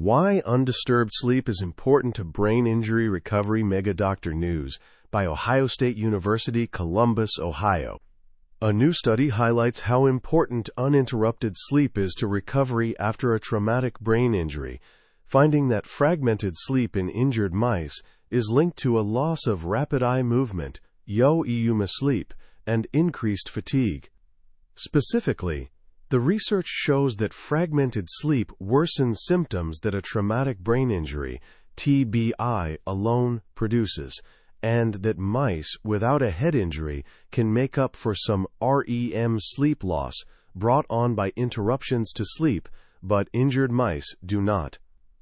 Why Undisturbed Sleep is Important to Brain Injury Recovery. Mega Doctor News by Ohio State University, Columbus, Ohio. A new study highlights how important uninterrupted sleep is to recovery after a traumatic brain injury, finding that fragmented sleep in injured mice is linked to a loss of rapid eye movement, yo-EUMA sleep, and increased fatigue. Specifically, the research shows that fragmented sleep worsens symptoms that a traumatic brain injury, TBI, alone produces, and that mice without a head injury can make up for some REM sleep loss brought on by interruptions to sleep, but injured mice do not.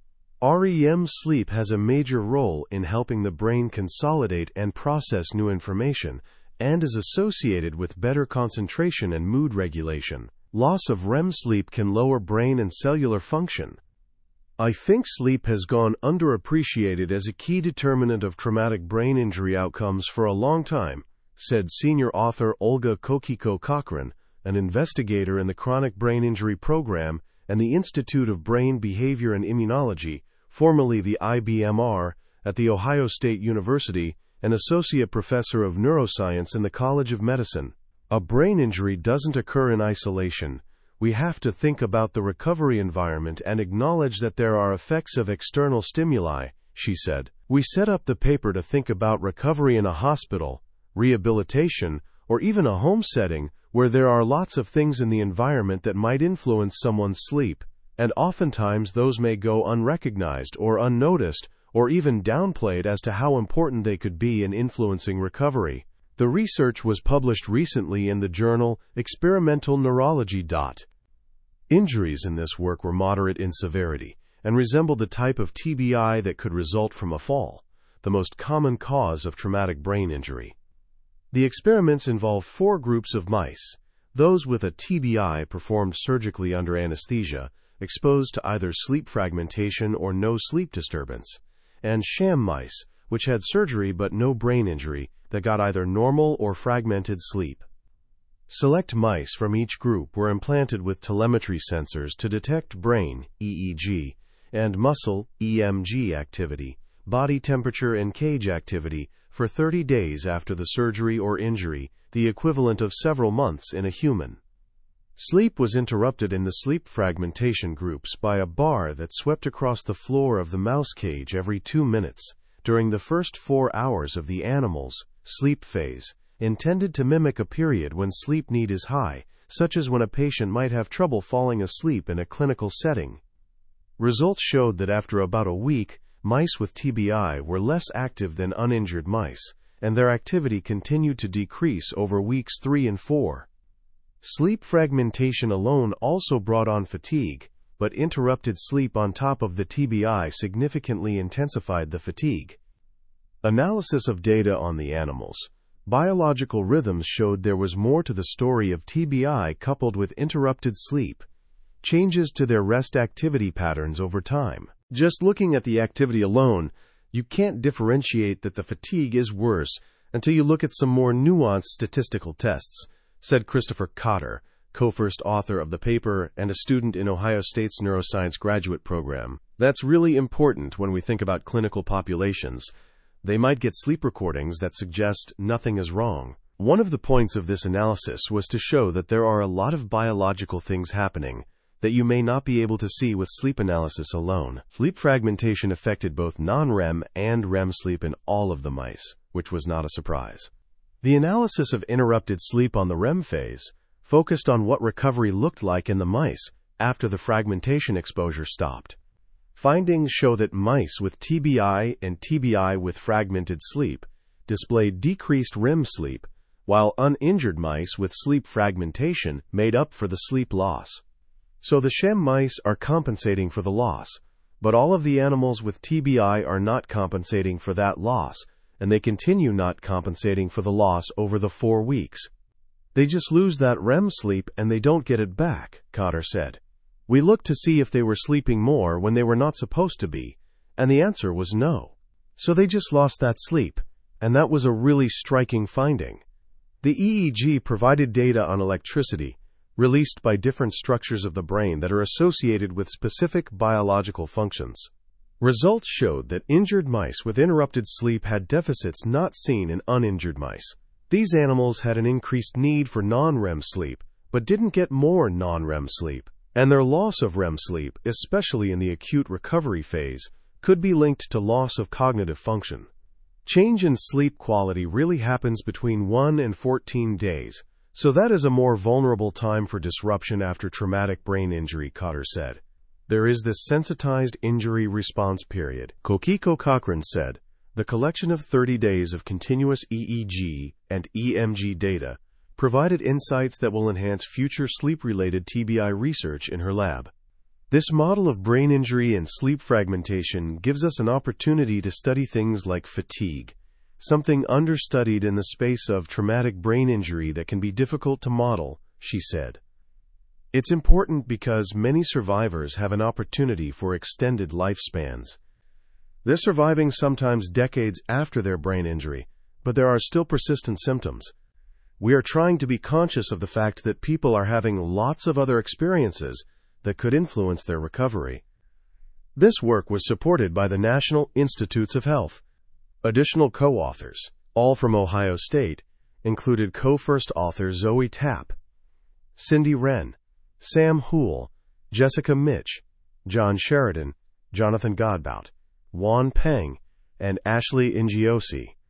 REM sleep has a major role in helping the brain consolidate and process new information, and is associated with better concentration and mood regulation. Loss of REM sleep can lower brain and cellular function. I think sleep has gone underappreciated as a key determinant of traumatic brain injury outcomes for a long time, said senior author Olga Kokiko-Cochran, an investigator in the Chronic Brain Injury Program and the Institute of Brain Behavior and Immunology, formerly the IBMR, at The Ohio State University, and associate professor of neuroscience in the College of Medicine. A brain injury doesn't occur in isolation. We have to think about the recovery environment and acknowledge that there are effects of external stimuli, she said. We set up the paper to think about recovery in a hospital, rehabilitation, or even a home setting where there are lots of things in the environment that might influence someone's sleep, and oftentimes those may go unrecognized or unnoticed or even downplayed as to how important they could be in influencing recovery. The research was published recently in the journal Experimental Neurology. Injuries in this work were moderate in severity and resembled the type of TBI that could result from a fall, the most common cause of traumatic brain injury. The experiments involved 4 groups of mice: those with a TBI performed surgically under anesthesia, exposed to either sleep fragmentation or no sleep disturbance, and sham mice, which had surgery but no brain injury, that got either normal or fragmented sleep. Select mice from each group were implanted with telemetry sensors to detect brain, EEG, and muscle, EMG activity, body temperature and cage activity for 30 days after the surgery or injury, the equivalent of several months in a human. Sleep was interrupted in the sleep fragmentation groups by a bar that swept across the floor of the mouse cage every 2 minutes during the first 4 hours of the animal's sleep phase, intended to mimic a period when sleep need is high, such as when a patient might have trouble falling asleep in a clinical setting. Results showed that after about a week, mice with TBI were less active than uninjured mice, and their activity continued to decrease over weeks 3 and 4. Sleep fragmentation alone also brought on fatigue, but interrupted sleep on top of the TBI significantly intensified the fatigue. Analysis of data on the animals' biological rhythms showed there was more to the story of TBI coupled with interrupted sleep, changes to their rest activity patterns over time. Just looking at the activity alone, you can't differentiate that the fatigue is worse until you look at some more nuanced statistical tests, said Christopher Cotter, co-first author of the paper and a student in Ohio State's neuroscience graduate program. That's really important when we think about clinical populations. They might get sleep recordings that suggest nothing is wrong. One of the points of this analysis was to show that there are a lot of biological things happening that you may not be able to see with sleep analysis alone. Sleep fragmentation affected both non-REM and REM sleep in all of the mice, which was not a surprise. The analysis of interrupted sleep on the REM phase focused on what recovery looked like in the mice after the fragmentation exposure stopped. Findings show that mice with TBI and TBI with fragmented sleep displayed decreased REM sleep, while uninjured mice with sleep fragmentation made up for the sleep loss. So the sham mice are compensating for the loss, but all of the animals with TBI are not compensating for that loss, and they continue not compensating for the loss over the 4 weeks. They just lose that REM sleep and they don't get it back, Cotter said. We looked to see if they were sleeping more when they were not supposed to be, and the answer was no. So they just lost that sleep, and that was a really striking finding. The EEG provided data on electricity, released by different structures of the brain that are associated with specific biological functions. Results showed that injured mice with interrupted sleep had deficits not seen in uninjured mice. These animals had an increased need for non-REM sleep, but didn't get more non-REM sleep. And their loss of REM sleep, especially in the acute recovery phase, could be linked to loss of cognitive function. Change in sleep quality really happens between 1 and 14 days, so that is a more vulnerable time for disruption after traumatic brain injury, Cotter said. There is this sensitized injury response period, Kokiko Cochrane said. The collection of 30 days of continuous EEG and EMG data provided insights that will enhance future sleep-related TBI research in her lab. This model of brain injury and sleep fragmentation gives us an opportunity to study things like fatigue, something understudied in the space of traumatic brain injury that can be difficult to model, she said. It's important because many survivors have an opportunity for extended lifespans. They're surviving sometimes decades after their brain injury, but there are still persistent symptoms. We are trying to be conscious of the fact that people are having lots of other experiences that could influence their recovery. This work was supported by the National Institutes of Health. Additional co-authors, all from Ohio State, included co-first author Zoe Tapp, Cindy Wren, Sam Houle, Jessica Mitch, John Sheridan, Jonathan Godbout, Juan Peng, and Ashley Ingiosi.